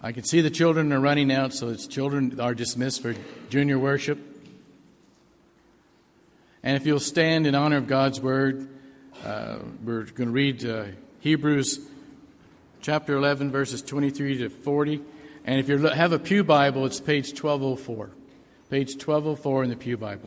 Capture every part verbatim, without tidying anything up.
I can see the children are running out, so its children are dismissed for junior worship. And if you'll stand in honor of God's word, uh, we're going to read uh, Hebrews chapter eleven, verses twenty-three to forty. And if you have a Pew Bible, it's page twelve oh four. Page twelve oh four in the Pew Bible.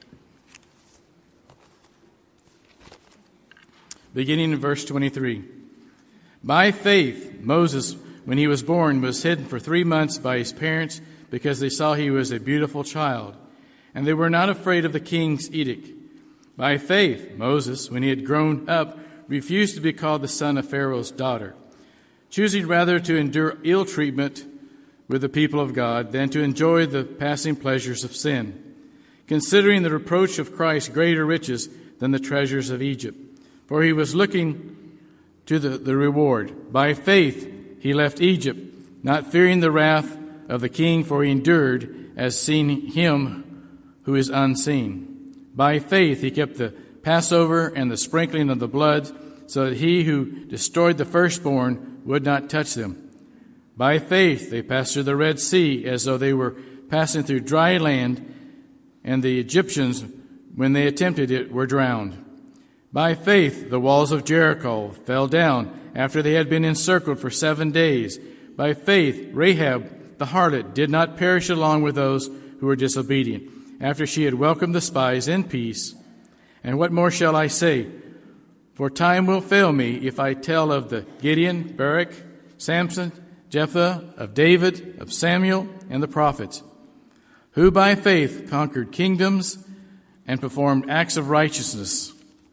Beginning in verse twenty-three. By faith, Moses, when he was born, was hidden for three months by his parents because they saw he was a beautiful child, and they were not afraid of the king's edict. By faith, Moses, when he had grown up, refused to be called the son of Pharaoh's daughter, choosing rather to endure ill treatment with the people of God than to enjoy the passing pleasures of sin, considering the reproach of Christ greater riches than the treasures of Egypt. For he was looking to the, the reward. By faith he left Egypt, not fearing the wrath of the king, for he endured as seeing him who is unseen. By faith he kept the Passover and the sprinkling of the blood, so that he who destroyed the firstborn would not touch them. By faith they passed through the Red Sea as though they were passing through dry land, and the Egyptians, when they attempted it, were drowned. By faith the walls of Jericho fell down after they had been encircled for seven days. By faith Rahab the harlot did not perish along with those who were disobedient, after she had welcomed the spies in peace. And what more shall I say? For time will fail me if I tell of the Gideon, Barak, Samson, Jephthah, of David, of Samuel, and the prophets, who by faith conquered kingdoms and performed acts of righteousness,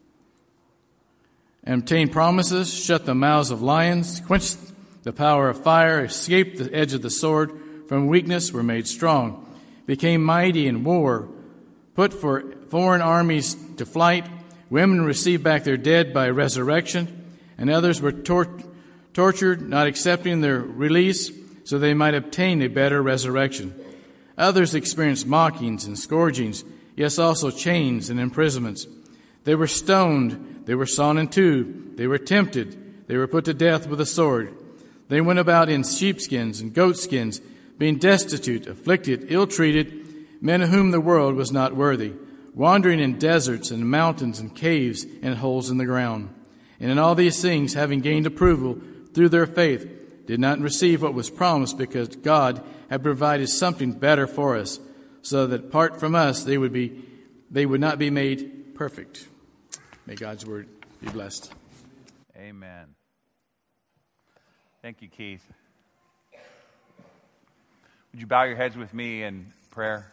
and obtained promises, shut the mouths of lions, quenched the power of fire, escaped the edge of the sword, from weakness were made strong, became mighty in war, put for foreign armies to flight. Women received back their dead by resurrection, and others were tor- tortured, not accepting their release, so they might obtain a better resurrection. Others experienced mockings and scourgings, yes, also chains and imprisonments. They were stoned, they were sawn in two, they were tempted, they were put to death with a sword. They went about in sheepskins and goatskins, being destitute, afflicted, ill-treated, men of whom the world was not worthy, wandering in deserts and mountains and caves and holes in the ground. And in all these things, having gained approval through their faith, did not receive what was promised, because God had provided something better for us, so that apart from us they would be they would not be made perfect. May God's word be blessed. Amen. Thank you, Keith. Would you bow your heads with me in prayer?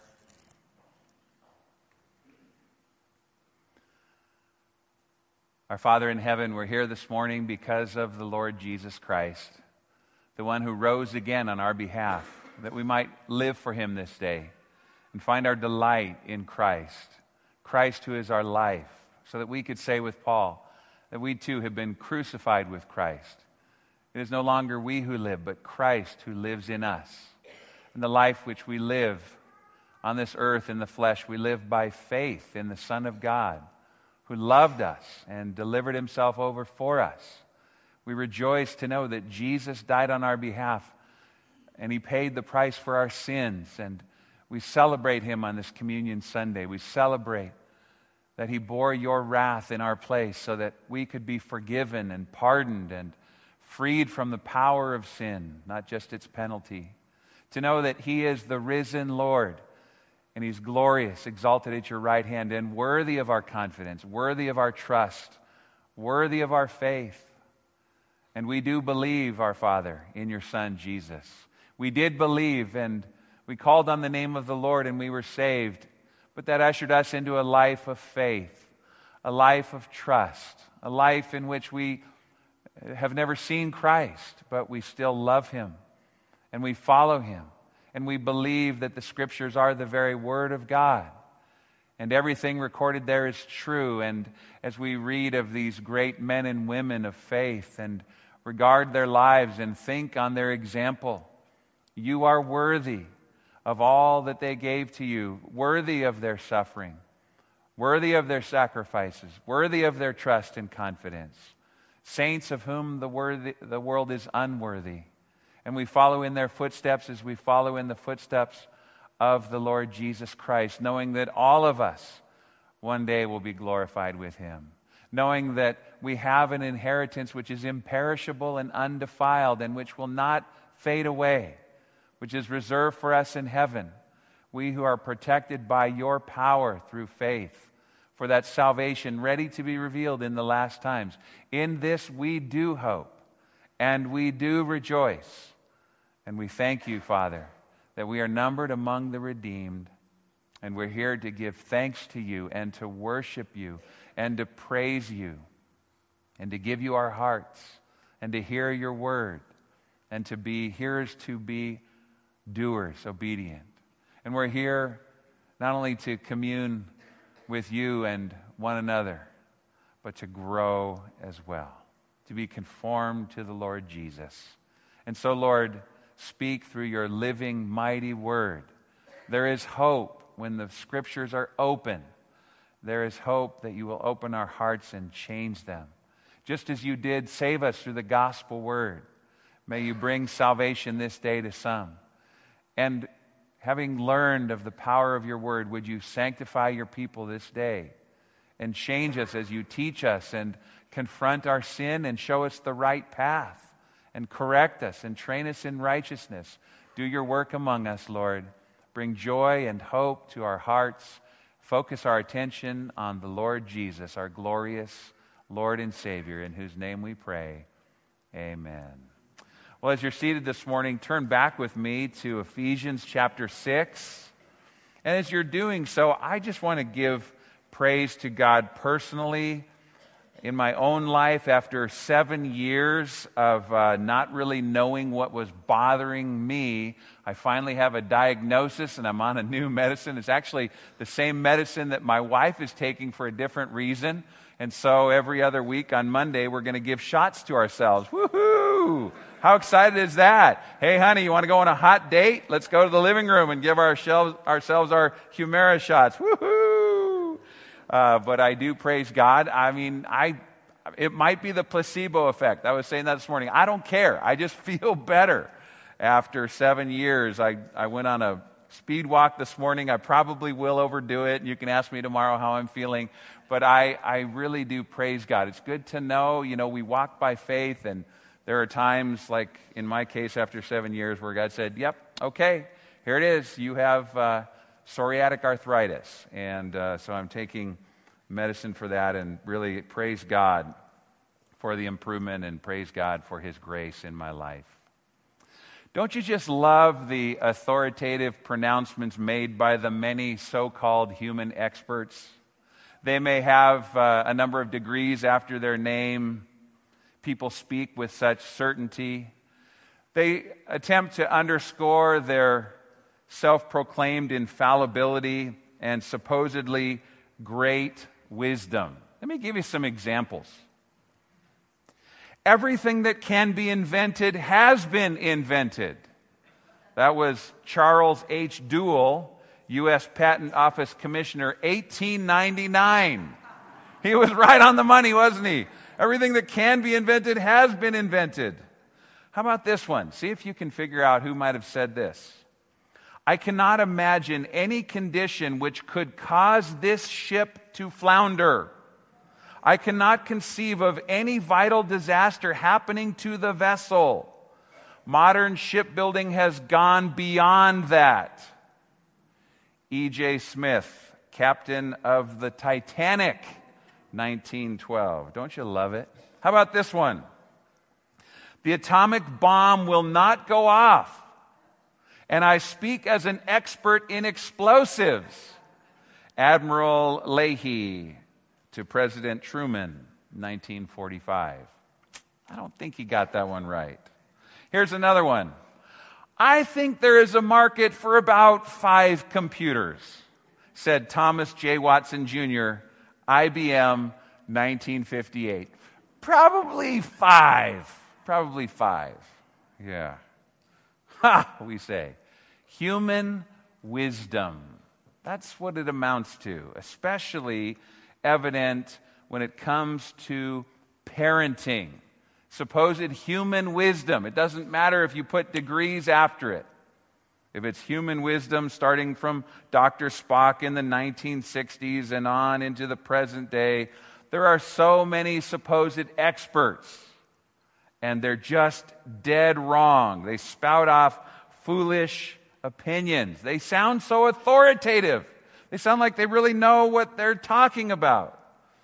Our Father in heaven, we're here this morning because of the Lord Jesus Christ, the one who rose again on our behalf, that we might live for him this day and find our delight in Christ, Christ who is our life, so that we could say with Paul that we too have been crucified with Christ. It is no longer we who live, but Christ who lives in us. And the life which we live on this earth in the flesh, we live by faith in the Son of God, who loved us and delivered himself over for us. We rejoice to know that Jesus died on our behalf, and he paid the price for our sins. And we celebrate him on this Communion Sunday. We celebrate that he bore your wrath in our place so that we could be forgiven and pardoned and freed from the power of sin, not just its penalty. To know that he is the risen Lord, and he's glorious, exalted at your right hand, and worthy of our confidence, worthy of our trust, worthy of our faith. And we do believe, our Father, in your Son, Jesus. We did believe, and we called on the name of the Lord, and we were saved. But that ushered us into a life of faith, a life of trust, a life in which we have never seen Christ, but we still love him, and we follow him, and we believe that the Scriptures are the very Word of God, and everything recorded there is true. And as we read of these great men and women of faith and regard their lives and think on their example, you are worthy of all that they gave to you, worthy of their suffering, worthy of their sacrifices, worthy of their trust and confidence. Saints of whom the, worthy, the world is unworthy, And we follow in their footsteps as we follow in the footsteps of the Lord Jesus Christ, knowing that all of us one day will be glorified with him, knowing that we have an inheritance which is imperishable and undefiled and which will not fade away, which is reserved for us in heaven, we who are protected by your power through faith for that salvation ready to be revealed in the last times. In this we do hope and we do rejoice. And we thank you, Father, that we are numbered among the redeemed, and we're here to give thanks to you and to worship you and to praise you and to give you our hearts and to hear your word and to be hearers, to be doers, obedient. And we're here not only to commune with you and one another, but to grow as well, to be conformed to the Lord Jesus. And so, Lord, speak through your living, mighty word. There is hope when the scriptures are open. There is hope that you will open our hearts and change them. Just as you did save us through the gospel word, may you bring salvation this day to some. And having learned of the power of your word, would you sanctify your people this day and change us as you teach us and confront our sin and show us the right path and correct us and train us in righteousness. Do your work among us, Lord. Bring joy and hope to our hearts. Focus our attention on the Lord Jesus, our glorious Lord and Savior, in whose name we pray. Amen. Well, as you're seated this morning, turn back with me to Ephesians chapter six. And as you're doing so, I just want to give praise to God personally. In my own life, after seven years of uh, not really knowing what was bothering me, I finally have a diagnosis and I'm on a new medicine. It's actually the same medicine that my wife is taking for a different reason. And so every other week on Monday, we're going to give shots to ourselves. Woohoo! How excited is that? Hey, honey, you want to go on a hot date? Let's go to the living room and give ourselves, ourselves our Humira shots. Woohoo! Uh, but I do praise God. I mean, I it might be the placebo effect. I was saying that this morning. I don't care. I just feel better. After seven years, I, I went on a speed walk this morning. I probably will overdo it. You can ask me tomorrow how I'm feeling. But I, I really do praise God. It's good to know, you know, we walk by faith, and there are times, like in my case after seven years, where God said, yep, okay, here it is. You have uh, psoriatic arthritis. And uh, so I'm taking medicine for that, and really praise God for the improvement and praise God for his grace in my life. Don't you just love the authoritative pronouncements made by the many so-called human experts? They may have uh, a number of degrees after their name. People speak with such certainty. They attempt to underscore their self-proclaimed infallibility and supposedly great wisdom. Let me give you some examples. Everything that can be invented has been invented. That was Charles H. Duell, U S Patent Office Commissioner, eighteen ninety-nine. He was right on the money, wasn't he? Everything that can be invented has been invented. How about this one? See if you can figure out who might have said this. I cannot imagine any condition which could cause this ship to flounder. I cannot conceive of any vital disaster happening to the vessel. Modern shipbuilding has gone beyond that. E J Smith, captain of the Titanic, nineteen twelve. Don't you love it? How about this one? The atomic bomb will not go off. And I speak as an expert in explosives. Admiral Leahy to President Truman, nineteen forty-five. I don't think he got that one right. Here's another one. I think there is a market for about five computers, said Thomas J. Watson Junior, I B M, nineteen fifty-eight. Probably five. Probably five. Yeah. Ha, we say. Human wisdom. That's what it amounts to, especially evident when it comes to parenting. supposed human wisdom. It doesn't matter if you put degrees after it. If it's human wisdom starting from Doctor Spock in the nineteen sixties and on into the present day, there are so many supposed experts, and they're just dead wrong. They spout off foolish opinions. They sound so authoritative. They sound like they really know what they're talking about.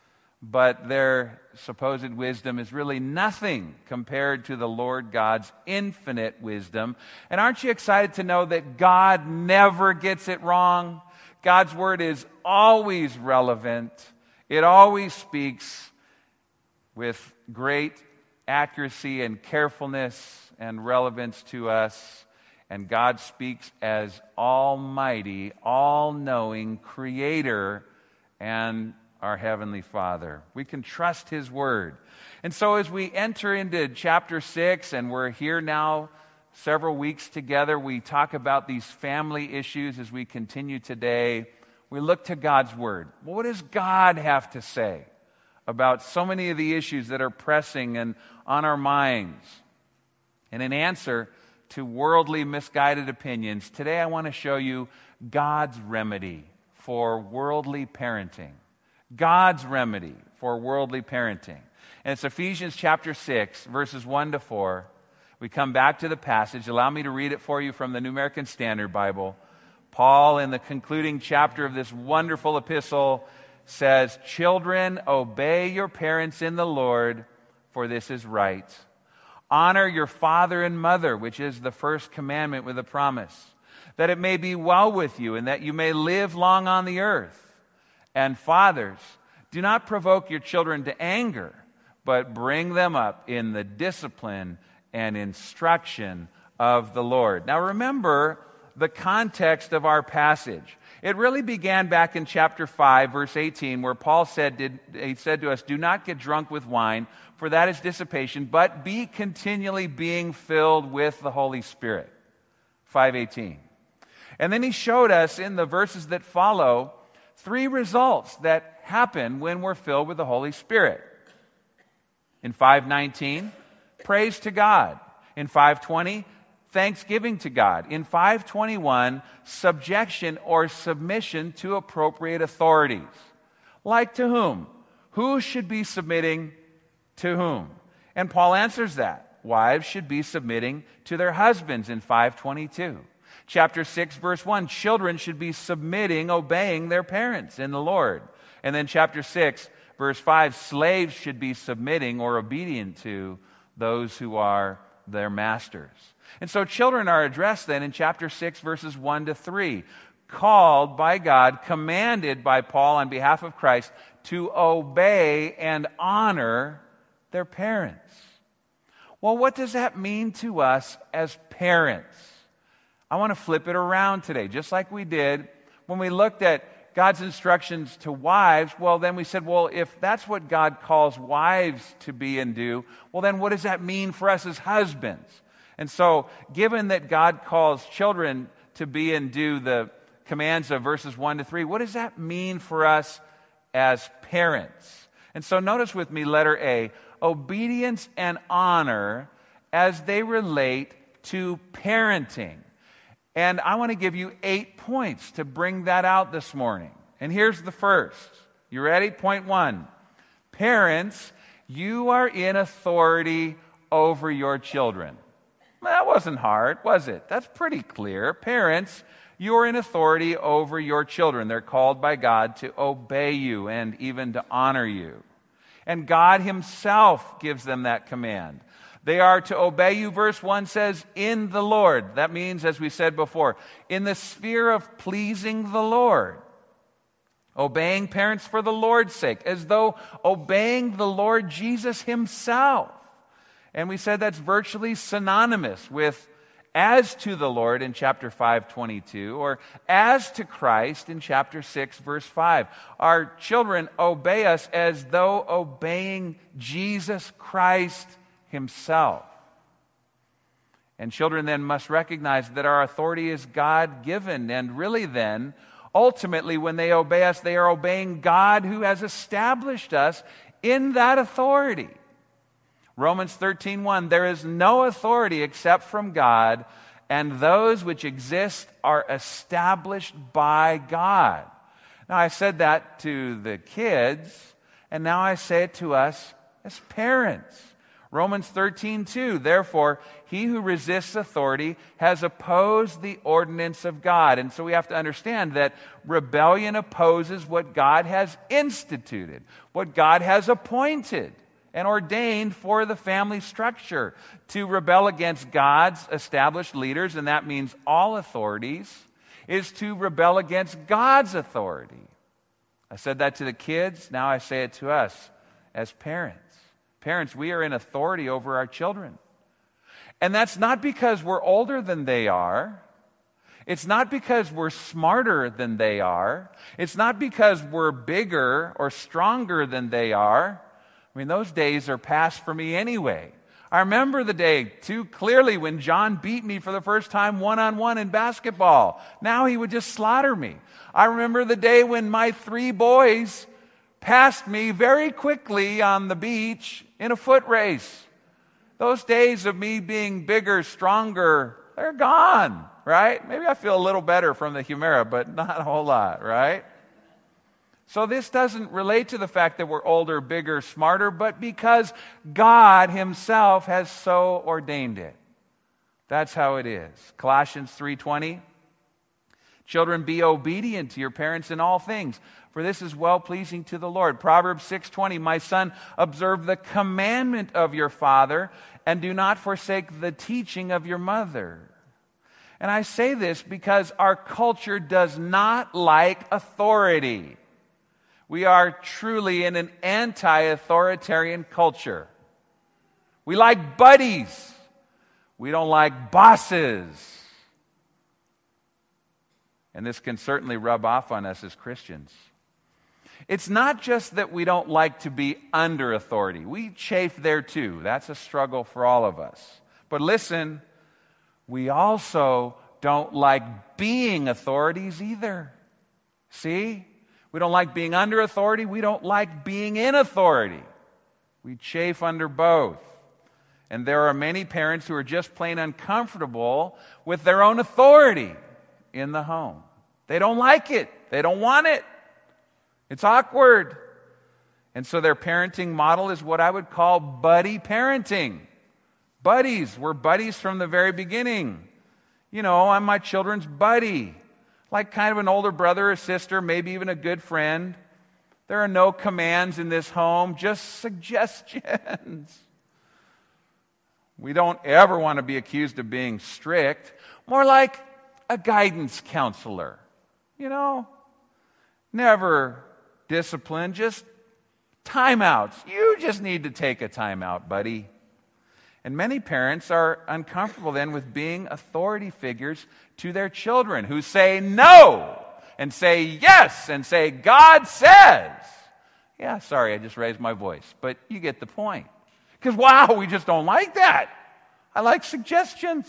But their supposed wisdom is really nothing compared to the Lord God's infinite wisdom. And aren't you excited to know that God never gets it wrong? God's word is always relevant. It always speaks with great accuracy and carefulness and relevance to us. And God speaks as Almighty, all-knowing Creator and our Heavenly Father. We can trust His Word. And so as we enter into chapter six, and we're here now several weeks together, we talk about these family issues as we continue today. We look to God's Word. Well, what does God have to say about so many of the issues that are pressing and on our minds? And in answer to worldly misguided opinions, today I want to show you God's remedy for worldly parenting. God's remedy for worldly parenting. And it's Ephesians chapter six, verses one to four. We come back to the passage. Allow me to read it for you from the New American Standard Bible. Paul, in the concluding chapter of this wonderful epistle, says, "Children, obey your parents in the Lord, for this is right. Honor your father and mother, which is the first commandment with a promise, that it may be well with you and that you may live long on the earth. And fathers, do not provoke your children to anger, but bring them up in the discipline and instruction of the Lord." Now remember the context of our passage. It really began back in chapter five, verse eighteen, where Paul said, did, he said to us, "Do not get drunk with wine, for that is dissipation, but be continually being filled with the Holy Spirit." five eighteen. And then he showed us in the verses that follow three results that happen when we're filled with the Holy Spirit. In five nineteen, praise to God. In five twenty, thanksgiving to God. In five twenty-one, subjection or submission to appropriate authorities. Like to whom? Who should be submitting to whom? And Paul answers that. Wives should be submitting to their husbands in five twenty-two. Chapter six, verse one, children should be submitting, obeying their parents in the Lord. And then chapter six, verse five, slaves should be submitting or obedient to those who are their masters. And so children are addressed then in chapter six, verses one to three, called by God, commanded by Paul on behalf of Christ to obey and honor their parents. Well, what does that mean to us as parents? I want to flip it around today, just like we did when we looked at God's instructions to wives. Well, then we said, well, if that's what God calls wives to be and do, well, then what does that mean for us as husbands? And so, given that God calls children to be and do the commands of verses one to three, what does that mean for us as parents? And so notice with me letter A, obedience and honor as they relate to parenting. And I want to give you eight points to bring that out this morning. And here's the first. You ready? Point one. Parents, you are in authority over your children. That wasn't hard, was it? That's pretty clear. Parents, you are in authority over your children. They're called by God to obey you and even to honor you. And God Himself gives them that command. They are to obey you, verse one says, in the Lord. That means, as we said before, in the sphere of pleasing the Lord. Obeying parents for the Lord's sake, as though obeying the Lord Jesus Himself. And we said that's virtually synonymous with as to the Lord in chapter five twenty-two, or as to Christ in chapter six, verse five. Our children obey us as though obeying Jesus Christ Himself. And children then must recognize that our authority is God-given, and really then, ultimately, when they obey us, they are obeying God who has established us in that authority. Romans thirteen one, there is no authority except from God, and those which exist are established by God. Now, I said that to the kids, and now I say it to us as parents. Romans thirteen two, therefore, he who resists authority has opposed the ordinance of God. And so we have to understand that rebellion opposes what God has instituted, what God has appointed and ordained for the family structure. To rebel against God's established leaders, and that means all authorities, is to rebel against God's authority. I said that to the kids, now I say it to us as parents. Parents, we are in authority over our children. And that's not because we're older than they are. It's not because we're smarter than they are. It's not because we're bigger or stronger than they are. I mean, those days are past for me anyway. I remember the day too clearly when John beat me for the first time one-on-one in basketball. Now he would just slaughter me. I remember the day when my three boys passed me very quickly on the beach in a foot race. Those days of me being bigger, stronger, they're gone, right? Maybe I feel a little better from the Humira, but not a whole lot, right? So this doesn't relate to the fact that we're older, bigger, smarter, but because God himself has so ordained it. That's how it is. Colossians three twenty, children, be obedient to your parents in all things, for this is well-pleasing to the Lord. Proverbs six twenty, my son, observe the commandment of your father, and do not forsake the teaching of your mother. And I say this because our culture does not like authority. We are truly in an anti-authoritarian culture. We like buddies. We don't like bosses. And this can certainly rub off on us as Christians. It's not just that we don't like to be under authority. We chafe there too. That's a struggle for all of us. But listen, we also don't like being authorities either. See? We don't like being under authority. We don't like being in authority. We chafe under both. And there are many parents who are just plain uncomfortable with their own authority in the home. They don't like it. They don't want it. It's awkward. And so their parenting model is what I would call buddy parenting. Buddies. We're buddies from the very beginning. You know, I'm my children's buddy. Like kind of an older brother or sister, maybe even a good friend. There are no commands in this home, just suggestions. We don't ever want to be accused of being strict. More like a guidance counselor. You know, never discipline, just timeouts. You just need to take a timeout, buddy. And many parents are uncomfortable then with being authority figures to their children who say no and say yes and say God says. Yeah, sorry, I just raised my voice, but you get the point. Because wow, we just don't like that. I like suggestions,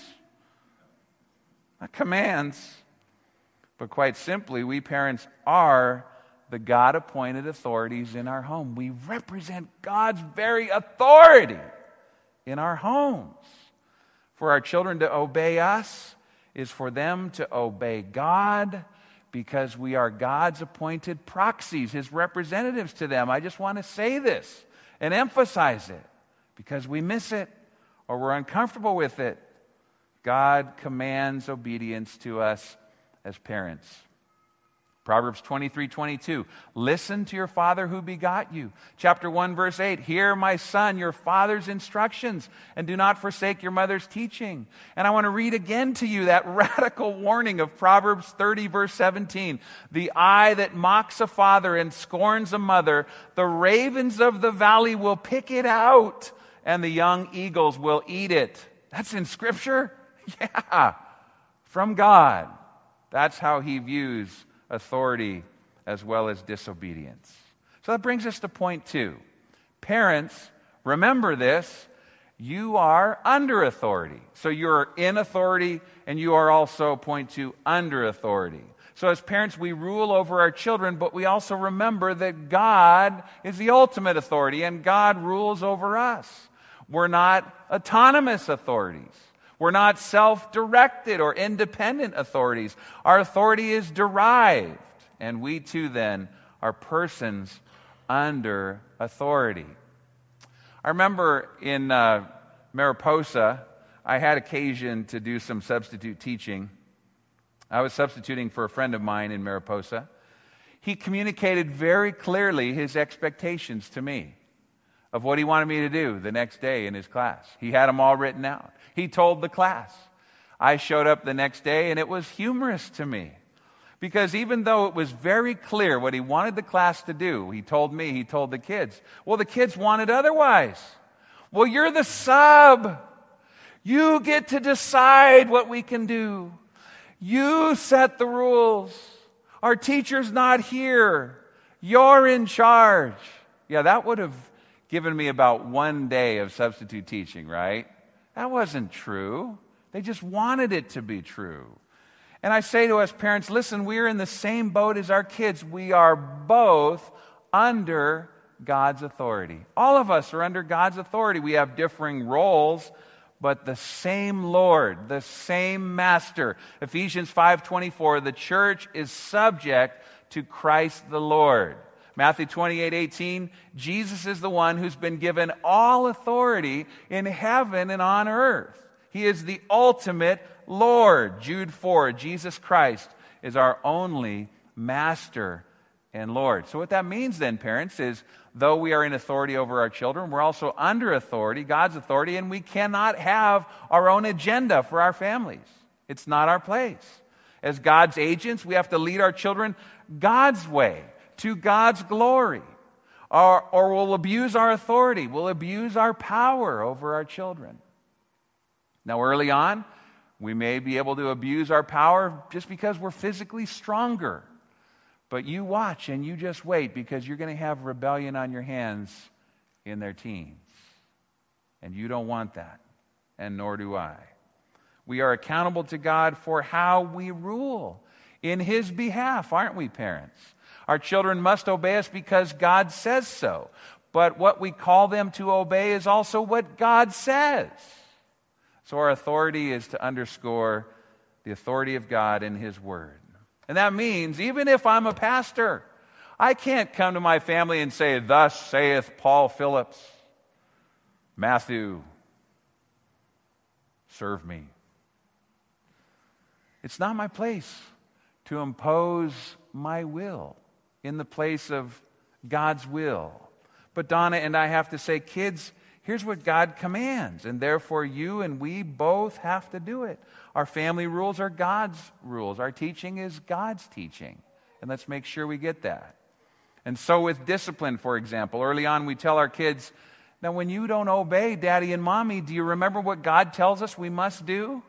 not commands. But quite simply, we parents are the God-appointed authorities in our home. We represent God's very authority in our homes. For our children to obey us is for them to obey God, because we are God's appointed proxies, his representatives to them. I just want to say this and emphasize it because we miss it or we're uncomfortable with it. God commands obedience to us as parents. Proverbs twenty-three twenty-two, listen to your father who begot you. Chapter one, verse eight, hear, my son, your father's instructions, and do not forsake your mother's teaching. And I want to read again to you that radical warning of Proverbs thirty, verse seventeen. The eye that mocks a father and scorns a mother, the ravens of the valley will pick it out, and the young eagles will eat it. That's in Scripture? Yeah, from God. That's how he views authority as well as disobedience. So that brings us to point two. Parents, remember this, you are under authority. So you're in authority and you are also, point two, under authority. So as parents, we rule over our children, but we also remember that God is the ultimate authority and God rules over us. We're not autonomous authorities. We're not self-directed or independent authorities. Our authority is derived, and we too then are persons under authority. I remember in uh, Mariposa, I had occasion to do some substitute teaching. I was substituting for a friend of mine in Mariposa. He communicated very clearly his expectations to me of what he wanted me to do the next day in his class. He had them all written out. He told the class. I showed up the next day, and it was humorous to me. Because even though it was very clear what he wanted the class to do, he told me, he told the kids, well, the kids wanted otherwise. Well, you're the sub. You get to decide what we can do. You set the rules. Our teacher's not here. You're in charge. Yeah, that would have given me about one day of substitute teaching, right? That wasn't true. They just wanted it to be true. And I say to us parents, listen, we're in the same boat as our kids. We are both under God's authority. All of us are under God's authority. We have differing roles, but the same Lord, the same Master. Ephesians five twenty-four, the church is subject to Christ the Lord. Matthew twenty-eight eighteen, Jesus is the one who's been given all authority in heaven and on earth. He is the ultimate Lord. Jude four, Jesus Christ is our only Master and Lord. So what that means then, parents, is though we are in authority over our children, we're also under authority, God's authority, and we cannot have our own agenda for our families. It's not our place. As God's agents, we have to lead our children God's way, to God's glory, or, or we'll abuse our authority, we'll abuse our power over our children. Now, early on, we may be able to abuse our power just because we're physically stronger. But you watch and you just wait, because you're going to have rebellion on your hands in their teens. And you don't want that, and nor do I. We are accountable to God for how we rule in His behalf, aren't we, parents? Our children must obey us because God says so. But what we call them to obey is also what God says. So our authority is to underscore the authority of God in His Word. And that means even if I'm a pastor, I can't come to my family and say, thus saith Paul Phillips, Matthew, serve me. It's not my place to impose my will in the place of God's will. But Donna and I have to say, kids, here's what God commands, and therefore you and we both have to do it. Our family rules are God's rules. Our teaching is God's teaching. And let's make sure we get that. And so with discipline, for example, early on we tell our kids, now when you don't obey Daddy and Mommy, do you remember what God tells us we must do?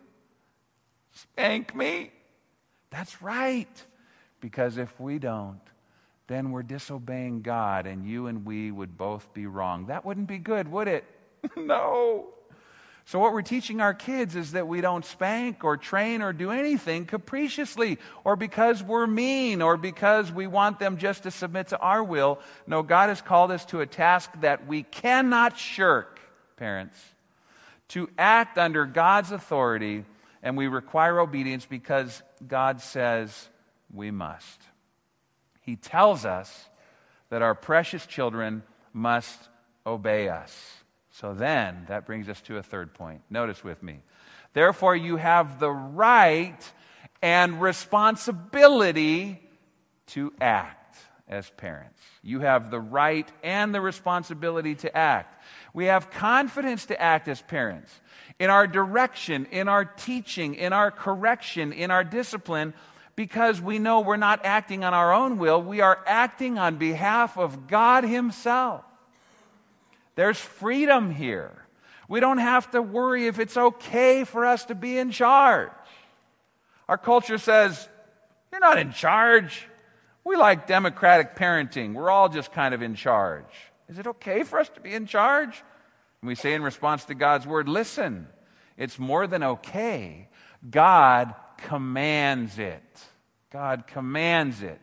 Spank me. That's right. Because if we don't, then we're disobeying God, and you and we would both be wrong. That wouldn't be good, would it? No. So what we're teaching our kids is that we don't spank or train or do anything capriciously or because we're mean or because we want them just to submit to our will. No, God has called us to a task that we cannot shirk, parents, to act under God's authority, and we require obedience because God says we must. He tells us that our precious children must obey us. So then, that brings us to a third point. Notice with me. Therefore, you have the right and responsibility to act as parents. You have the right and the responsibility to act. We have confidence to act as parents. In our direction, in our teaching, in our correction, in our discipline, because we know we're not acting on our own will, we are acting on behalf of God Himself. There's freedom here. We don't have to worry if it's okay for us to be in charge. Our culture says, you're not in charge. We like democratic parenting. We're all just kind of in charge. Is it okay for us to be in charge? And we say in response to God's word, listen, it's more than okay. God commands it. God commands it.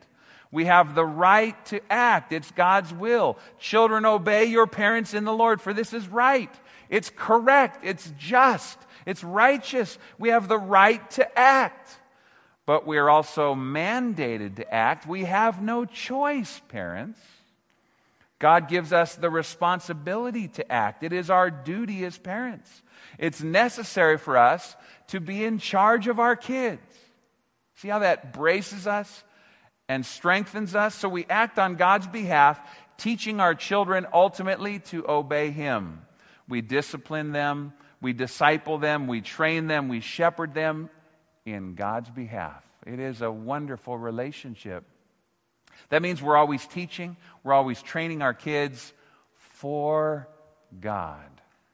We have the right to act. It's God's will. Children, obey your parents in the Lord, for this is right. It's correct. It's just. It's righteous. We have the right to act. But we are also mandated to act. We have no choice, parents. God gives us the responsibility to act. It is our duty as parents. It's necessary for us to be in charge of our kids. See how that braces us and strengthens us? So we act on God's behalf, teaching our children ultimately to obey Him. We discipline them, we disciple them, we train them, we shepherd them in God's behalf. It is a wonderful relationship. That means we're always teaching, we're always training our kids for God,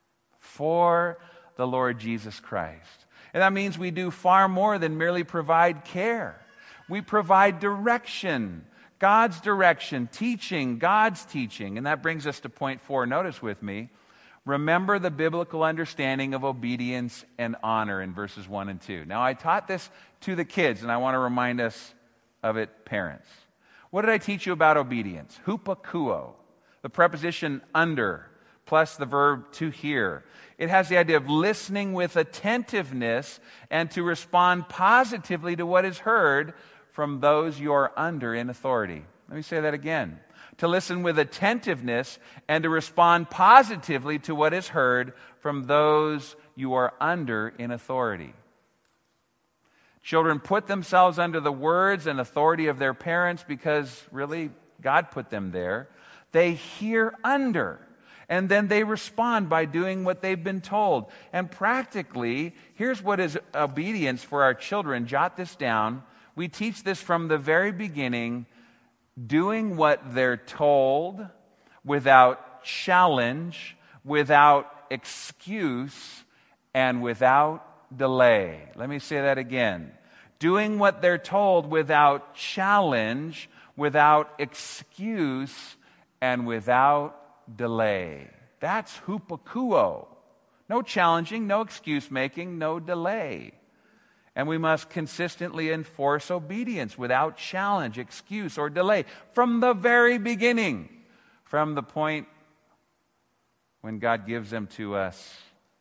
for the Lord Jesus Christ. And that means we do far more than merely provide care. We provide direction, God's direction, teaching, God's teaching. And that brings us to point four. Notice with me, remember the biblical understanding of obedience and honor in verses one and two. Now, I taught this to the kids, and I want to remind us of it, parents. What did I teach you about obedience? Hupakuo, the preposition under, plus the verb to hear. It has the idea of listening with attentiveness and to respond positively to what is heard from those you are under in authority. Let me say that again. To listen with attentiveness and to respond positively to what is heard from those you are under in authority. Children put themselves under the words and authority of their parents because, really, God put them there. They hear under, and then they respond by doing what they've been told. And practically, here's what is obedience for our children. Jot this down. We teach this from the very beginning, doing what they're told without challenge, without excuse, and without delay. Let me say that again. Doing what they're told without challenge, without excuse, and without delay. That's hupakuo. No challenging, no excuse making, no delay. And we must consistently enforce obedience without challenge, excuse, or delay from the very beginning, from the point when God gives them to us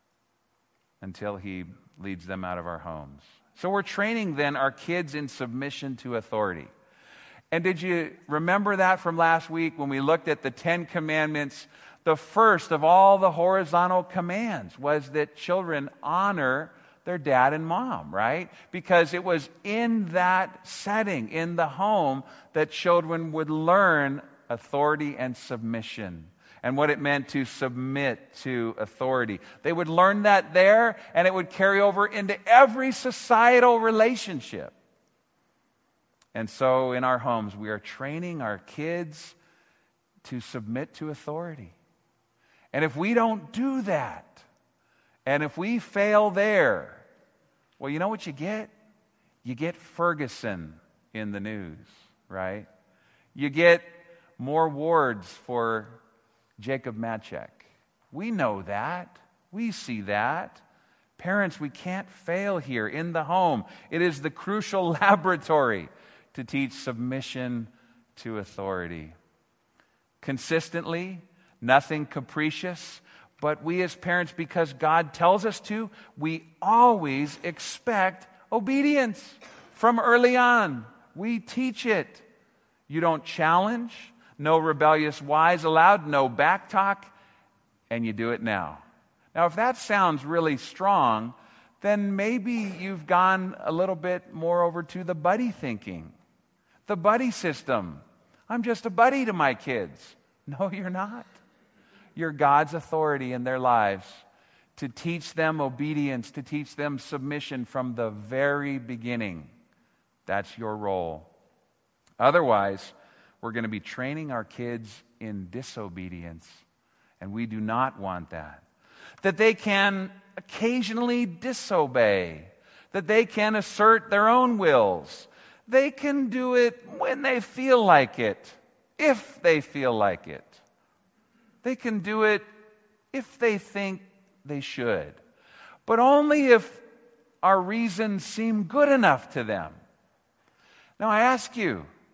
until He leads them out of our homes. So we're training then our kids in submission to authority. And did you remember that from last week when we looked at the Ten Commandments? The first of all the horizontal commands was that children honor their dad and mom, right? Because it was in that setting, in the home, that children would learn authority and submission and what it meant to submit to authority. They would learn that there, and it would carry over into every societal relationship. And so in our homes, we are training our kids to submit to authority. And if we don't do that, and if we fail there, well, you know what you get? You get Ferguson in the news, right? You get more wards for Jacob Matchek. We know that. We see that. Parents, we can't fail here in the home. It is the crucial laboratory to teach submission to authority. Consistently, nothing capricious, but we as parents, because God tells us to, we always expect obedience from early on. We teach it. You don't challenge. No rebellious whys allowed, no backtalk, and you do it now. Now, if that sounds really strong, then maybe you've gone a little bit more over to the buddy thinking. The buddy system. I'm just a buddy to my kids. No, you're not. You're God's authority in their lives to teach them obedience, to teach them submission from the very beginning. That's your role. Otherwise, we're going to be training our kids in disobedience, and we do not want that. That they can occasionally disobey, that they can assert their own wills. They can do it when they feel like it, if they feel like it. They can do it if they think they should, but only if our reasons seem good enough to them. Now I ask you,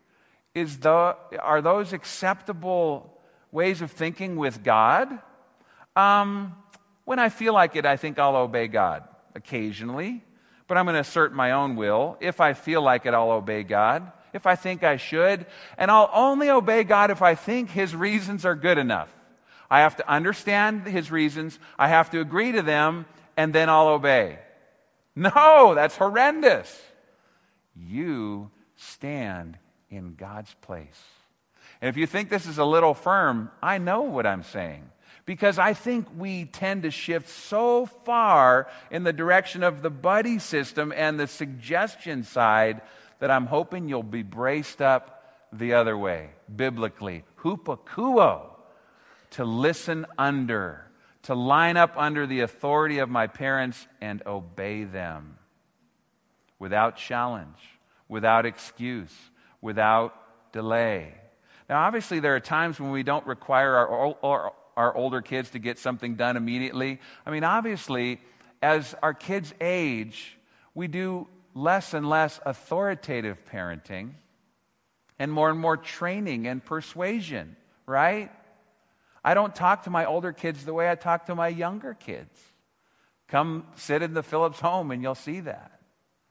is the, are those acceptable ways of thinking with God? Um, when I feel like it, I think I'll obey God occasionally, but I'm going to assert my own will. If I feel like it, I'll obey God. If I think I should, and I'll only obey God if I think His reasons are good enough. I have to understand His reasons, I have to agree to them, and then I'll obey. No, that's horrendous. You stand in God's place. And if you think this is a little firm, I know what I'm saying. Because I think we tend to shift so far in the direction of the buddy system and the suggestion side that I'm hoping you'll be braced up the other way, biblically. Hupakuo, to listen under, to line up under the authority of my parents and obey them without challenge, without excuse, without delay. Now, obviously, there are times when we don't require our, our, our older kids to get something done immediately. I mean, obviously, as our kids age, we do less and less authoritative parenting and more and more training and persuasion, right? I don't talk to my older kids the way I talk to my younger kids. Come sit in the Phillips home and you'll see that.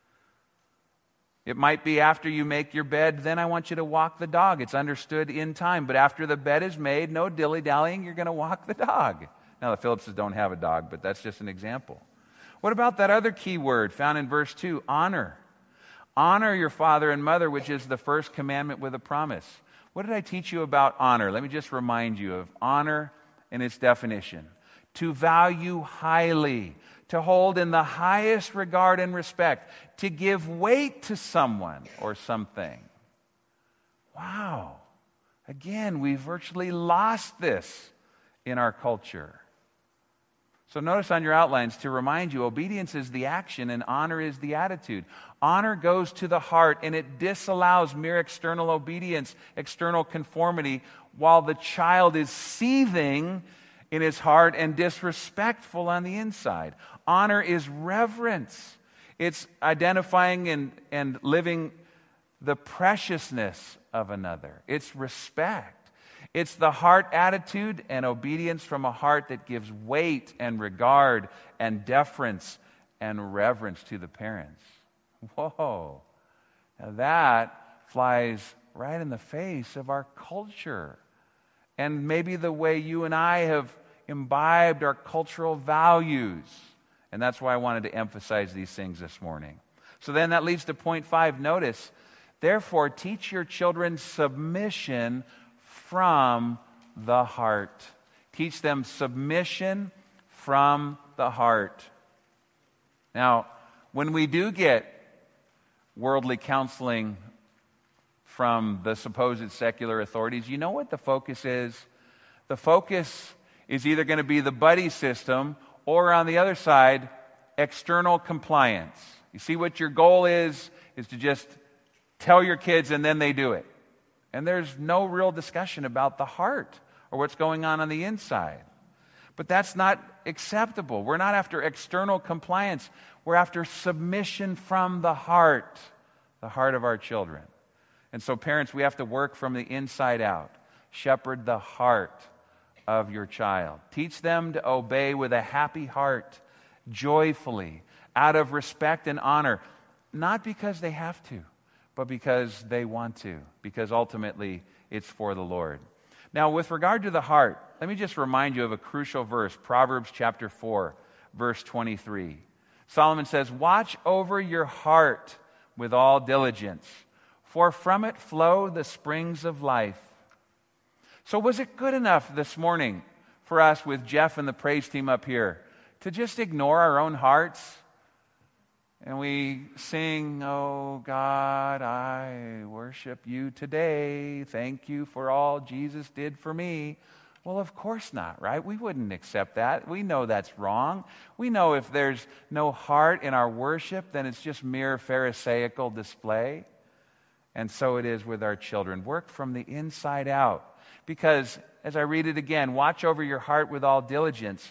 It might be after you make your bed, then I want you to walk the dog. It's understood in time. But after the bed is made, no dilly-dallying, you're going to walk the dog. Now, the Phillipses don't have a dog, but that's just an example. What about that other key word found in verse two? Honor. Honor your father and mother, which is the first commandment with a promise. What did I teach you about honor? Let me just remind you of honor and its definition. To value highly, to hold in the highest regard and respect, to give weight to someone or something. Wow. Again, we virtually lost this in our culture. So notice on your outlines, to remind you, obedience is the action and honor is the attitude. Honor goes to the heart and it disallows mere external obedience, external conformity, while the child is seething in his heart and disrespectful on the inside. Honor is reverence. It's identifying and, and living the preciousness of another. It's respect. It's the heart attitude and obedience from a heart that gives weight and regard and deference and reverence to the parents. Whoa. Now that flies right in the face of our culture. And maybe the way you and I have imbibed our cultural values. And that's why I wanted to emphasize these things this morning. So then that leads to point five. Notice, therefore, teach your children submission from the heart. Teach them submission from the heart. Now, when we do get worldly counseling from the supposed secular authorities, you know what the focus is? The focus is either going to be the buddy system or, on the other side, external compliance. You see what your goal is, is to just tell your kids and then they do it. And there's no real discussion about the heart or what's going on on the inside. But that's not acceptable. We're not after external compliance. We're after submission from the heart, the heart of our children. And so, parents, we have to work from the inside out. Shepherd the heart of your child. Teach them to obey with a happy heart, joyfully, out of respect and honor, not because they have to, but because they want to, because ultimately it's for the Lord. Now, with regard to the heart, let me just remind you of a crucial verse, Proverbs chapter four, verse twenty-three. Solomon says, "Watch over your heart with all diligence, for from it flow the springs of life." So was it good enough this morning for us with Jeff and the praise team up here to just ignore our own hearts? And we sing, "Oh God, I worship you today. Thank you for all Jesus did for me." Well, of course not, right? We wouldn't accept that. We know that's wrong. We know if there's no heart in our worship, then it's just mere Pharisaical display. And so it is with our children. Work from the inside out. Because, as I read it again, watch over your heart with all diligence, for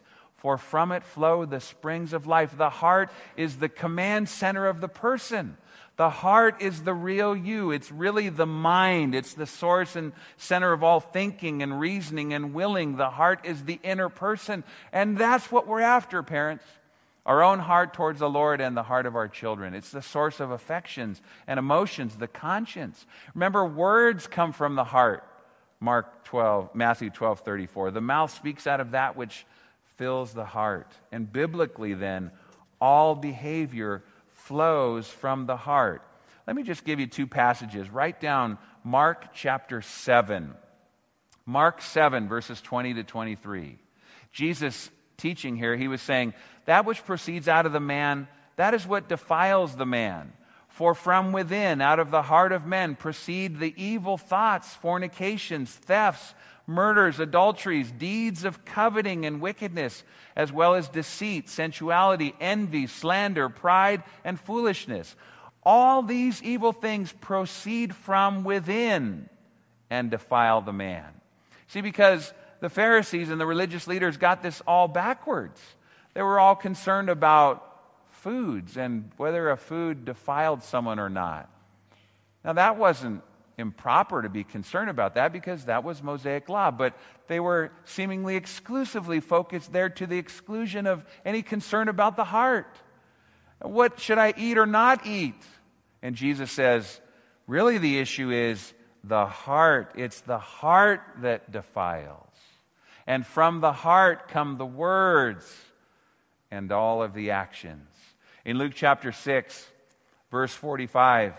for from it flow the springs of life. The heart is the command center of the person. The heart is the real you. It's really the mind. It's the source and center of all thinking and reasoning and willing. The heart is the inner person. And that's what we're after, parents. Our own heart towards the Lord and the heart of our children. It's the source of affections and emotions, the conscience. Remember, words come from the heart. Mark twelve, Matthew twelve thirty-four. The mouth speaks out of that which fills the heart. And biblically then, all behavior flows from the heart. Let me just give you two passages. Write down Mark chapter seven. Mark seven, verses twenty to twenty-three. Jesus teaching here, he was saying, that which proceeds out of the man, that is what defiles the man. For from within, out of the heart of men, proceed the evil thoughts, fornications, thefts, murders, adulteries, deeds of coveting and wickedness, as well as deceit, sensuality, envy, slander, pride, and foolishness. All these evil things proceed from within and defile the man. See, because the Pharisees and the religious leaders got this all backwards. They were all concerned about foods and whether a food defiled someone or not. Now, that wasn't improper to be concerned about that because that was Mosaic law, but they were seemingly exclusively focused there to the exclusion of any concern about the heart. What should I eat or not eat? And Jesus says, really the issue is the heart. It's the heart that defiles. And from the heart come the words and all of the actions. In Luke chapter six, verse forty-five,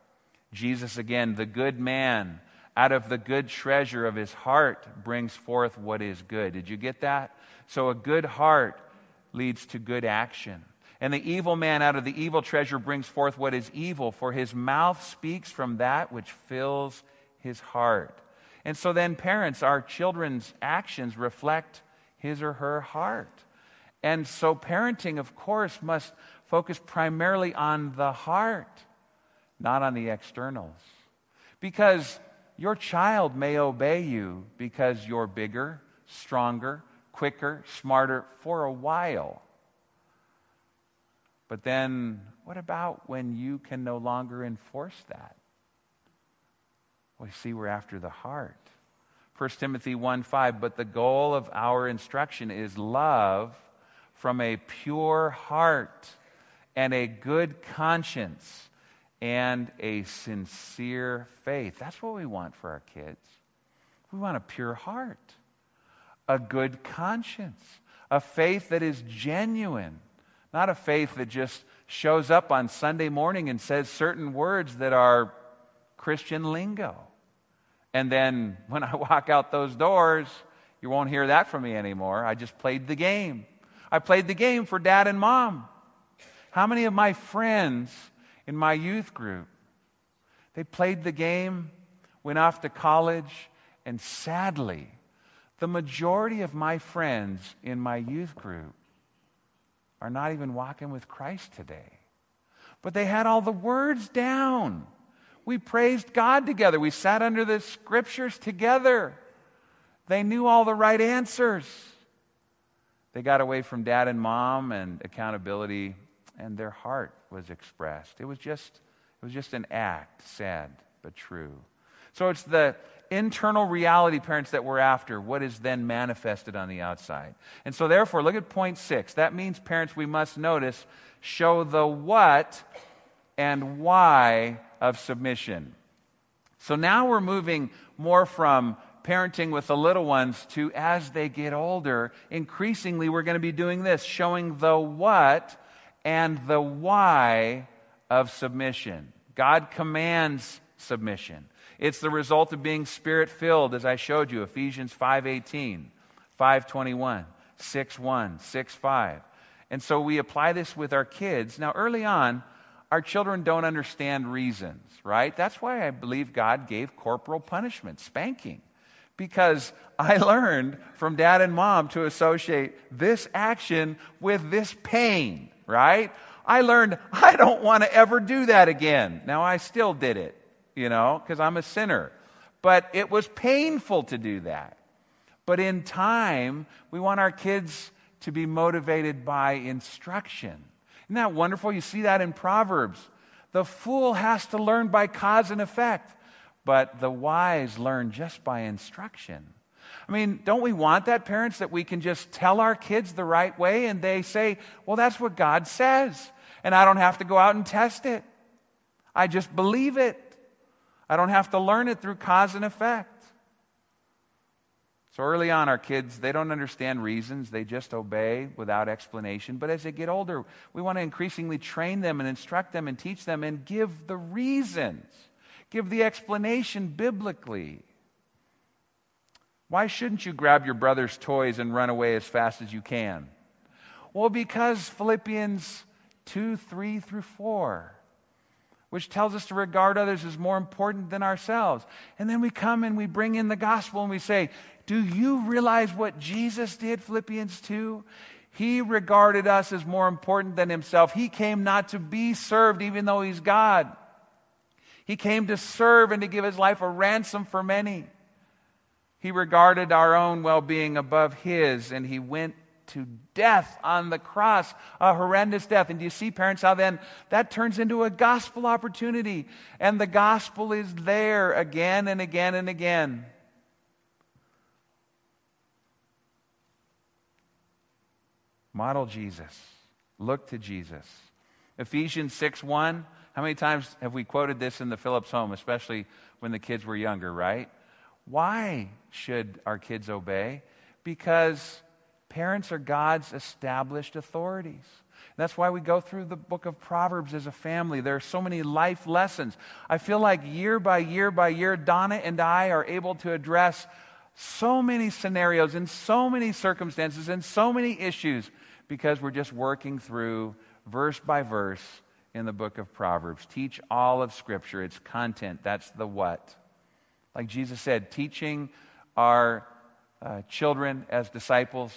Jesus again, the good man, out of the good treasure of his heart brings forth what is good. Did you get that? So a good heart leads to good action. And the evil man out of the evil treasure brings forth what is evil, for his mouth speaks from that which fills his heart. And so then, parents, our children's actions reflect his or her heart. And so parenting, of course, must focus primarily on the heart, not on the externals. Because your child may obey you because you're bigger, stronger, quicker, smarter for a while. But then, what about when you can no longer enforce that? Well, you see, we're after the heart. First Timothy one five, but the goal of our instruction is love from a pure heart and a good conscience and a sincere faith. That's what we want for our kids. We want a pure heart, a good conscience, a faith that is genuine, not a faith that just shows up on Sunday morning and says certain words that are Christian lingo. And then when I walk out those doors, you won't hear that from me anymore. I just played the game. I played the game for dad and mom. How many of my friends in my youth group, they played the game, went off to college, and sadly, the majority of my friends in my youth group are not even walking with Christ today. But they had all the words down. We praised God together. We sat under the scriptures together. They knew all the right answers. They got away from dad and mom and accountability, and their heart was expressed. It was just, it was just an act, sad but true. So it's the internal reality, parents, that we're after, what is then manifested on the outside. And so therefore, look at point six. That means, parents, we must notice, show the what and why of submission. So now we're moving more from parenting with the little ones to, as they get older, increasingly we're going to be doing this, showing the what and the why of submission. God commands submission. It's the result of being Spirit-filled, as I showed you, Ephesians five eighteen, five twenty-one, six one, six five. And so we apply this with our kids. Now, early on, our children don't understand reasons, right? That's why I believe God gave corporal punishment, spanking. Because I learned from dad and mom to associate this action with this pain, right? I learned I don't want to ever do that again. Now, I still did it, you know, because I'm a sinner. But it was painful to do that. But in time, we want our kids to be motivated by instruction. Isn't that wonderful? You see that in Proverbs. The fool has to learn by cause and effect, but the wise learn just by instruction. I mean, don't we want that, parents, that we can just tell our kids the right way and they say, well, that's what God says, and I don't have to go out and test it. I just believe it. I don't have to learn it through cause and effect. So early on, our kids, they don't understand reasons. They just obey without explanation. But as they get older, we want to increasingly train them and instruct them and teach them and give the reasons. Give the explanation biblically. Why shouldn't you grab your brother's toys and run away as fast as you can? Well, because Philippians two, three through four, which tells us to regard others as more important than ourselves. And then we come and we bring in the gospel and we say, do you realize what Jesus did, Philippians two? He regarded us as more important than himself. He came not to be served, even though he's God. He came to serve and to give his life a ransom for many. He regarded our own well-being above his, and he went to death on the cross, a horrendous death. And do you see, parents, how then that turns into a gospel opportunity? And the gospel is there again and again and again. Model Jesus. Look to Jesus. Ephesians six one. How many times have we quoted this in the Phillips home, especially when the kids were younger, right? Why should our kids obey? Because parents are God's established authorities. That's why we go through the book of Proverbs as a family. There are so many life lessons. I feel like year by year by year, Donna and I are able to address so many scenarios and so many circumstances and so many issues because we're just working through verse by verse in the book of Proverbs. Teach all of Scripture. Its content. That's the what. Like Jesus said, teaching our uh, children as disciples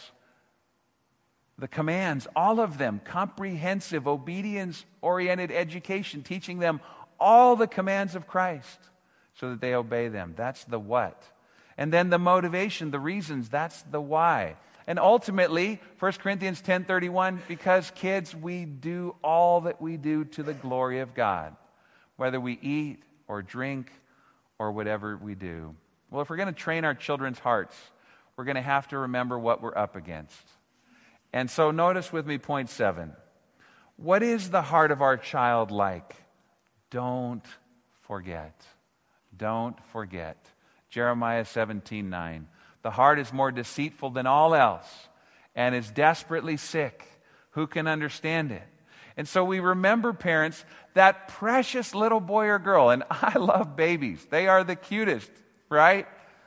the commands, all of them, comprehensive, obedience-oriented education, teaching them all the commands of Christ so that they obey them. That's the what. And then the motivation, the reasons, that's the why. And ultimately, First Corinthians ten thirty-one, because kids, we do all that we do to the glory of God, whether we eat or drink or whatever we do. Well, if we're going to train our children's hearts, we're going to have to remember what we're up against. And so notice with me point seven. What is the heart of our child like? Don't forget. Don't forget. Jeremiah seventeen nine. The heart is more deceitful than all else and is desperately sick. Who can understand it? And so we remember, parents, that precious little boy or girl, and I love babies. They are the cutest, right?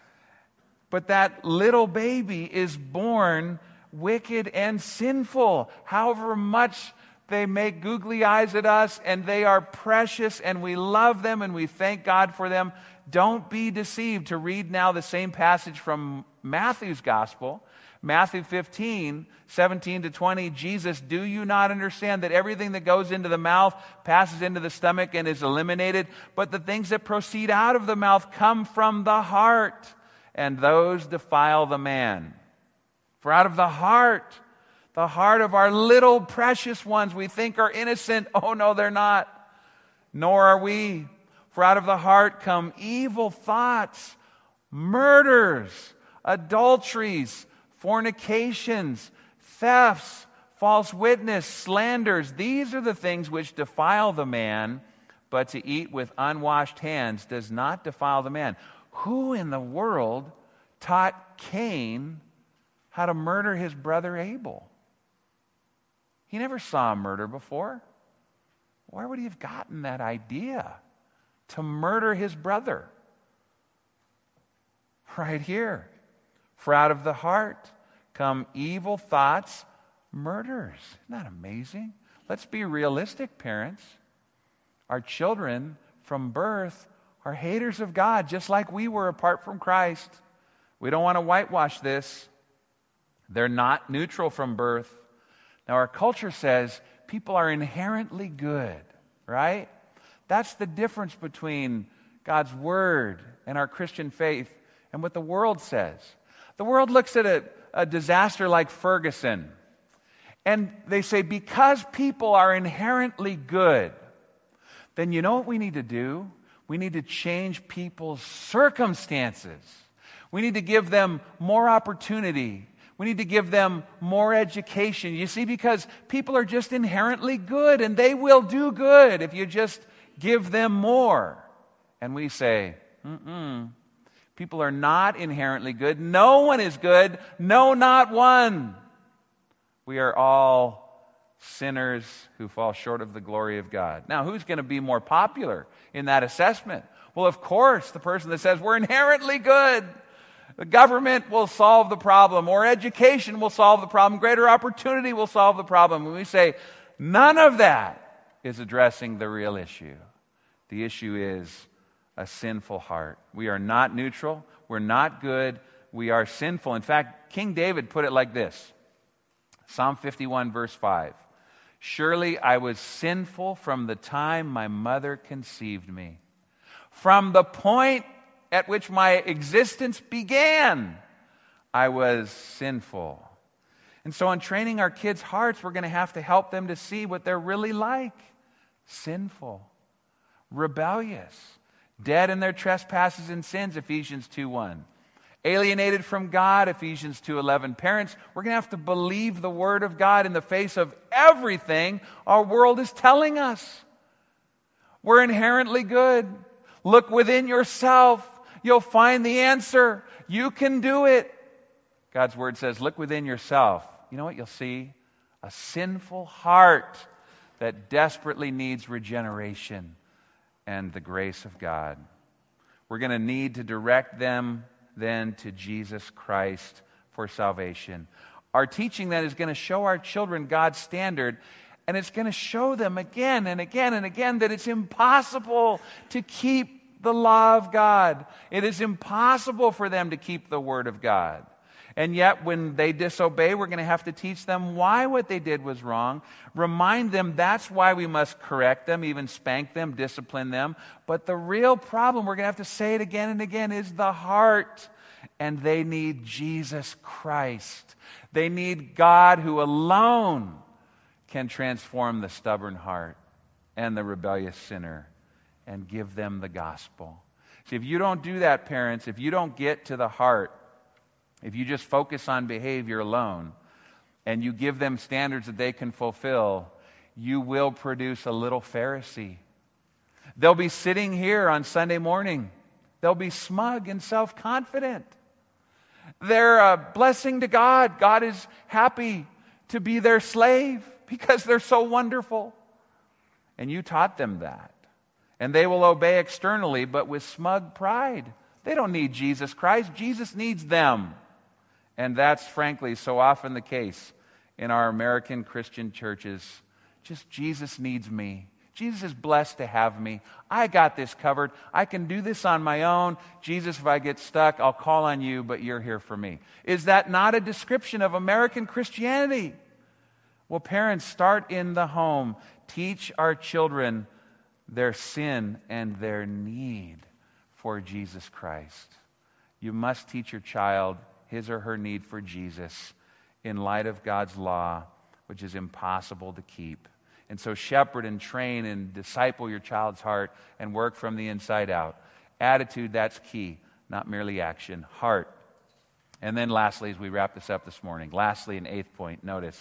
But that little baby is born wicked and sinful. However much they make googly eyes at us, and they are precious, and we love them, and we thank God for them. Don't be deceived. To read now the same passage from Matthew's Gospel, Matthew fifteen, seventeen to twenty, Jesus, do you not understand that everything that goes into the mouth passes into the stomach and is eliminated, but the things that proceed out of the mouth come from the heart, and those defile the man? For out of the heart, the heart of our little precious ones we think are innocent, oh no, they're not, nor are we. For out of the heart come evil thoughts, murders, adulteries, fornications, thefts, false witness, slanders. These are the things which defile the man, but to eat with unwashed hands does not defile the man. Who in the world taught Cain how to murder his brother Abel? He never saw a murder before. Where would he have gotten that idea to murder his brother? Right here. For out of the heart come evil thoughts, murders. Isn't that amazing? Let's be realistic, parents. Our children from birth are haters of God, just like we were apart from Christ. We don't want to whitewash this. They're not neutral from birth. Now, our culture says people are inherently good, right? That's the difference between God's Word and our Christian faith and what the world says. The world looks at a, a disaster like Ferguson, And they say, because people are inherently good, then you know what we need to do? We need to change people's circumstances. We need to give them more opportunity. We need to give them more education. You see, because people are just inherently good, and they will do good if you just give them more. And we say, mm-mm. People are not inherently good. No one is good. No, not one. We are all sinners who fall short of the glory of God. Now, who's going to be more popular in that assessment? Well, of course, the person that says we're inherently good. The government will solve the problem, or education will solve the problem, greater opportunity will solve the problem. When we say none of that is addressing the real issue. The issue is a sinful heart. We are not neutral. We're not good. We are sinful. In fact, King David put it like this. Psalm fifty-one, verse five. Surely I was sinful from the time my mother conceived me. From the point at which my existence began, I was sinful. And so in training our kids' hearts, we're going to have to help them to see what they're really like. Sinful. Rebellious. Dead in their trespasses and sins, Ephesians two one. Alienated from God, Ephesians two eleven. Parents, we're going to have to believe the Word of God in the face of everything our world is telling us. We're inherently good. Look within yourself. You'll find the answer. You can do it. God's Word says, look within yourself. You know what you'll see? A sinful heart that desperately needs regeneration and the grace of God. We're going to need to direct them then to Jesus Christ for salvation. Our teaching then is going to show our children God's standard, and it's going to show them again and again and again that it's impossible to keep the law of God. It is impossible for them to keep the Word of God. And yet, when they disobey, we're going to have to teach them why what they did was wrong. Remind them that's why we must correct them, even spank them, discipline them. But the real problem, we're going to have to say it again and again, is the heart. And they need Jesus Christ. They need God who alone can transform the stubborn heart and the rebellious sinner and give them the gospel. See, if you don't do that, parents, if you don't get to the heart, if you just focus on behavior alone and you give them standards that they can fulfill, you will produce a little Pharisee. They'll be sitting here on Sunday morning. They'll be smug and self-confident. They're a blessing to God. God is happy to be their slave because they're so wonderful. And you taught them that. And they will obey externally, but with smug pride. They don't need Jesus Christ. Jesus needs them. And that's frankly so often the case in our American Christian churches. Just Jesus needs me. Jesus is blessed to have me. I got this covered. I can do this on my own. Jesus, if I get stuck, I'll call on you, but you're here for me. Is that not a description of American Christianity? Well, parents, start in the home. Teach our children their sin and their need for Jesus Christ. You must teach your child his or her need for Jesus in light of God's law, which is impossible to keep. And so shepherd and train and disciple your child's heart and work from the inside out. Attitude, that's key, not merely action. Heart. And then lastly, as we wrap this up this morning, lastly, an eighth point, notice,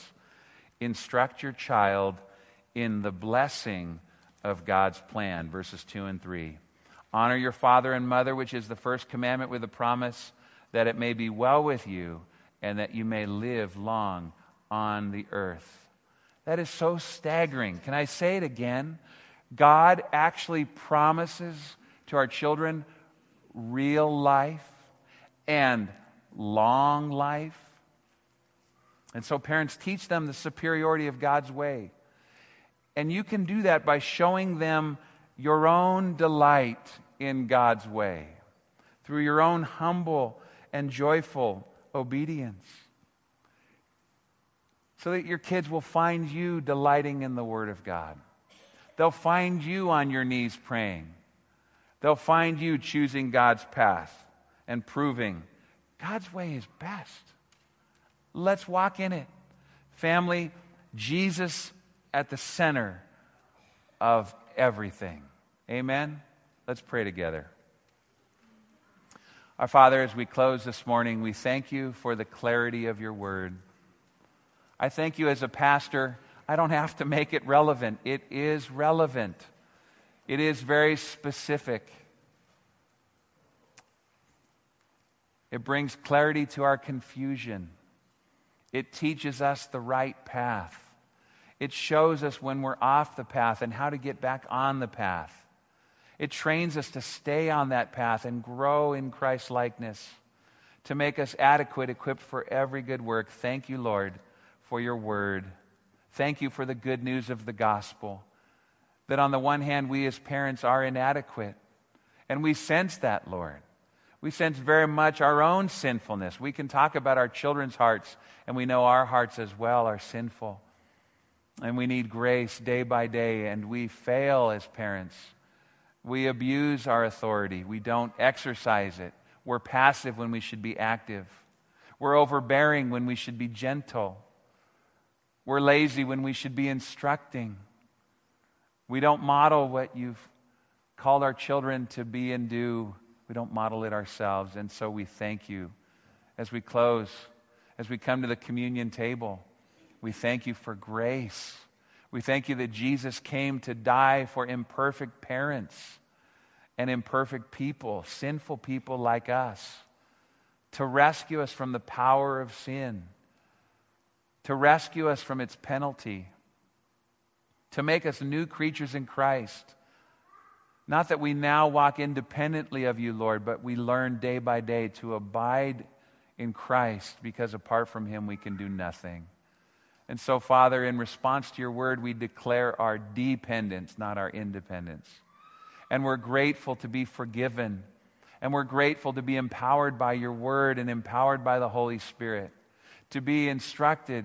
instruct your child in the blessing of God's plan, verses two and three. Honor your father and mother, which is the first commandment with a promise that it may be well with you and that you may live long on the earth. That is so staggering. Can I say it again? God actually promises to our children real life and long life. And so parents, teach them the superiority of God's way. And you can do that by showing them your own delight in God's way through your own humble and joyful obedience, so that your kids will find you delighting in the Word of God. They'll find you on your knees praying. They'll find you choosing God's path and proving God's way is best. Let's walk in it. Family, Jesus at the center of everything. Amen? Let's pray together. Our Father, as we close this morning, we thank you for the clarity of your word. I thank you as a pastor, I don't have to make it relevant. It is relevant. It is very specific. It brings clarity to our confusion. It teaches us the right path. It shows us when we're off the path and how to get back on the path. It trains us to stay on that path and grow in Christ's likeness, to make us adequate, equipped for every good work. Thank you, Lord, for your word. Thank you for the good news of the gospel, that on the one hand, we as parents are inadequate, and we sense that, Lord. We sense very much our own sinfulness. We can talk about our children's hearts, and we know our hearts as well are sinful. And we need grace day by day, and we fail as parents. We abuse our authority. We don't exercise it. We're passive when we should be active. We're overbearing when we should be gentle. We're lazy when we should be instructing. We don't model what you've called our children to be and do. We don't model it ourselves. And so we thank you. As we close, as we come to the communion table, we thank you for grace. We thank you that Jesus came to die for imperfect parents and imperfect people, sinful people like us, to rescue us from the power of sin, to rescue us from its penalty, to make us new creatures in Christ. Not that we now walk independently of you, Lord, but we learn day by day to abide in Christ, because apart from him we can do nothing. And so, Father, in response to your word, we declare our dependence, not our independence. And we're grateful to be forgiven. And we're grateful to be empowered by your word and empowered by the Holy Spirit, to be instructed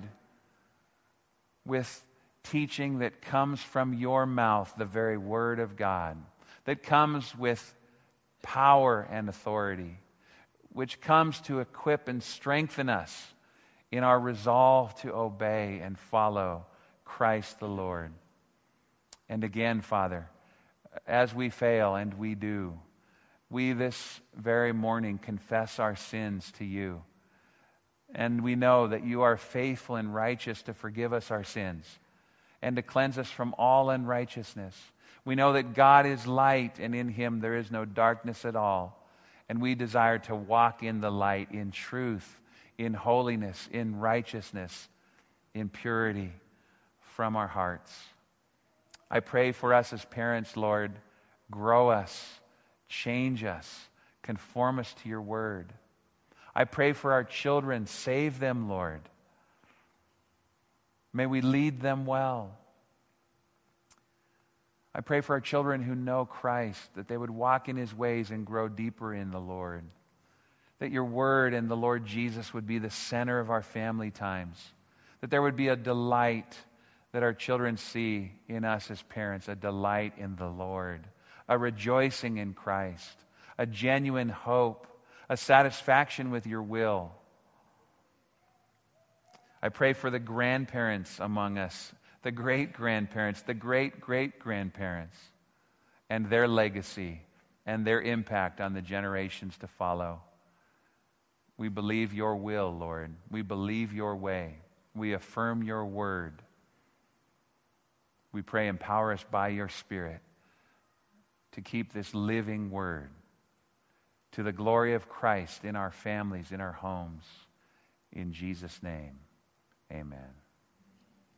with teaching that comes from your mouth, the very word of God, that comes with power and authority, which comes to equip and strengthen us in our resolve to obey and follow Christ the Lord. And again, Father, as we fail, and we do, we this very morning confess our sins to you. And we know that you are faithful and righteous to forgive us our sins and to cleanse us from all unrighteousness. We know that God is light, and in him there is no darkness at all. And we desire to walk in the light, in truth, in holiness, in righteousness, in purity from our hearts. I pray for us as parents, Lord, grow us, change us, conform us to your word. I pray for our children, save them, Lord. May we lead them well. I pray for our children who know Christ, that they would walk in his ways and grow deeper in the Lord. That your word and the Lord Jesus would be the center of our family times. That there would be a delight that our children see in us as parents, a delight in the Lord, a rejoicing in Christ, a genuine hope, a satisfaction with your will. I pray for the grandparents among us, the great-grandparents, the great-great-grandparents, and their legacy and their impact on the generations to follow. We believe your will, Lord. We believe your way. We affirm your word. We pray, empower us by your Spirit to keep this living word to the glory of Christ in our families, in our homes. In Jesus' name, amen.